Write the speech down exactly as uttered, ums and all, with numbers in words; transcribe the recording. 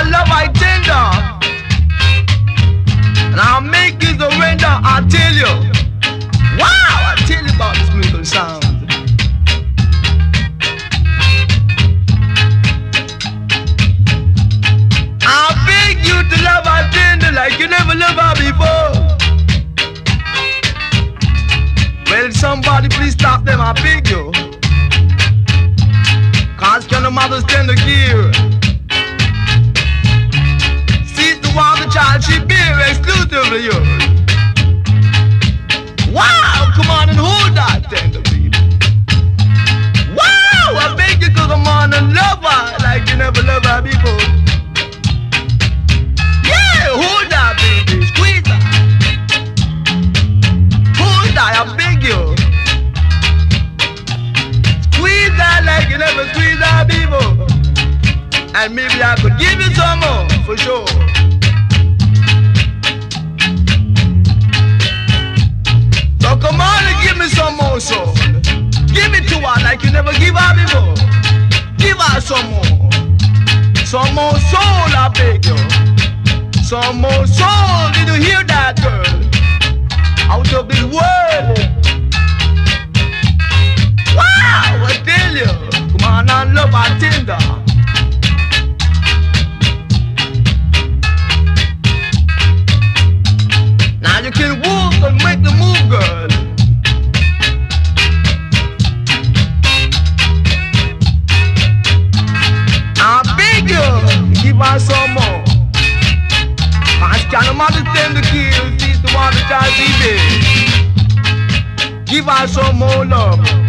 and love I tender, and I'll make you surrender. I tell you, wow! I tell you about this musical sound. I beg you to love I tender like you never loved her before. Well, somebody please stop them, I beg you. Cause can the mothers tend to care? She's the one the child she bear exclusively yours. Wow, come on and hold that tender baby. Wow, I beg you to come on and love her like you never loved her before. Yeah, hold that baby, squeeze her. Hold that, I beg you. Squeeze that like you never squeeze her before. And maybe I could give you some more, for sure. So come on and give me some more soul. Give it to her like you never give her before. Give her some more. Some more soul, I beg you. Some more soul, did you hear that, girl? Out of this world. Wow, I tell you. Come on and love her tender. Now you can walk and make the move, girl. I beg you, give her some more. Cause can the mother tend to kill, she's the one that does it. Give her some more love.